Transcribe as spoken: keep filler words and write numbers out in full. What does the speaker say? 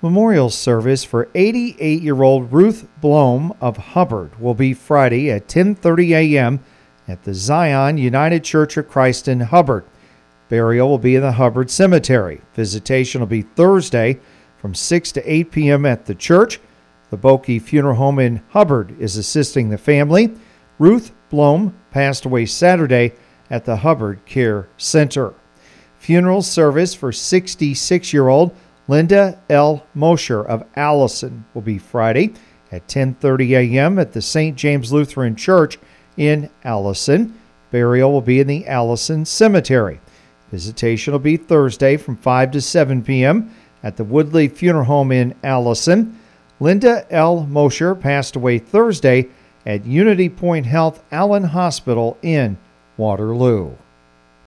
Memorial service for eighty-eight-year-old Ruth Blome of Hubbard will be Friday at ten thirty a.m. at the Zion United Church of Christ in Hubbard. Burial will be in the Hubbard Cemetery. Visitation will be Thursday from six to eight p.m. at the church. The Boki Funeral Home in Hubbard is assisting the family. Ruth Blome passed away Saturday at the Hubbard Care Center. Funeral service for sixty-six-year-old Linda L. Mosher of Allison will be Friday at ten thirty a.m. at the Saint James Lutheran Church in Allison. Burial will be in the Allison Cemetery. Visitation will be Thursday from five to seven p.m. at the Woodley Funeral Home in Allison. Linda L. Mosher passed away Thursday at Unity Point Health Allen Hospital in Waterloo.